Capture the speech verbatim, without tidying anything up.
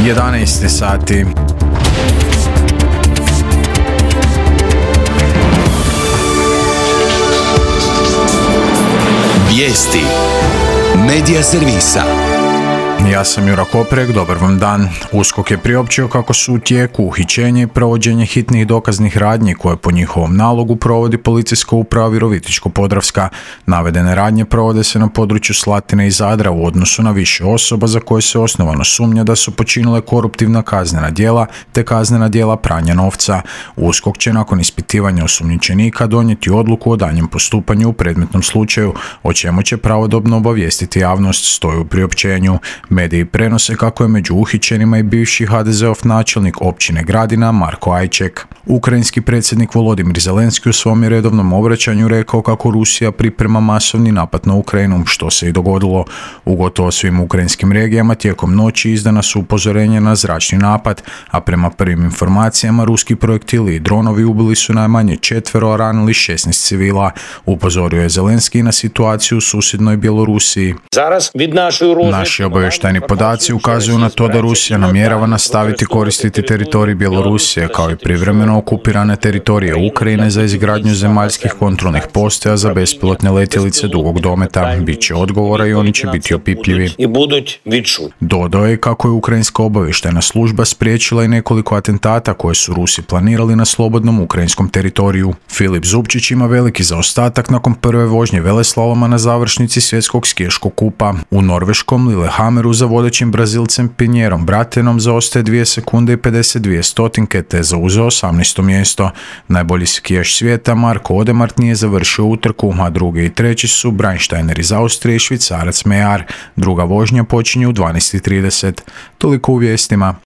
jedanaest sati. Vijesti Medija servisa. Ja sam Jura Koprek, dobar vam dan. USKOK je priopćio kako su u tijeku uhićenje i provođenje hitnih dokaznih radnji koje po njihovom nalogu provodi Policijska uprava Virovitičko-podravska. Navedene radnje provode se na području Slatine i Zadra u odnosu na više osoba za koje se osnovano sumnja da su počinile koruptivna kaznena djela te kaznena djela pranja novca. USKOK će nakon ispitivanja osumnjičenika donijeti odluku o daljnjem postupanju u predmetnom slučaju, o čemu će pravodobno obavijestiti javnost, stoji u priopćenju. Mediji prenose kako je među uhićenima i bivši ha de zeov načelnik općine Gradina Marko Ajček. Ukrajinski predsjednik Volodimir Zelenski u svom je redovnom obraćanju rekao kako Rusija priprema masovni napad na Ukrajinu, što se i dogodilo. U gotovo svim ukrajinskim regijama tijekom noći izdana su upozorenja na zračni napad, a prema prvim informacijama ruski projektili i dronovi ubili su najmanje četvero, a ranili šesnaest civila. Upozorio je Zelenski na situaciju u susjednoj Bjelorusiji. Naši obavještajni podaci ukazuju na to da Rusija namjerava nastaviti koristiti teritorij Bjelorusije kao i privremeno okupirane teritorije Ukrajine za izgradnju zemaljskih kontrolnih postaja za bespilotne letjelice dugog dometa. Biće odgovora i oni će biti opipljivi. Dodao je kako je ukrajinska obavještajna služba spriječila i nekoliko atentata koje su Rusi planirali na slobodnom ukrajinskom teritoriju. Filip Zubčić ima veliki zaostatak nakon prve vožnje veleslaloma na završnici svjetskog skijaškog kupa. U norveškom Lillehammeru za vodećim Brazilcem Pinjerom Bratenom zaostaje dvije sekunde i pedeset dvije stotinke te zauzeo osamnaesto mjesto. Najbolji skijaš svijeta Marko Odermatt nije završio utrku, a drugi i treći su Breinsteiner iz Austrije i Švicarac Mejar. Druga vožnja počinje u dvanaest i trideset. Toliko u vijestima.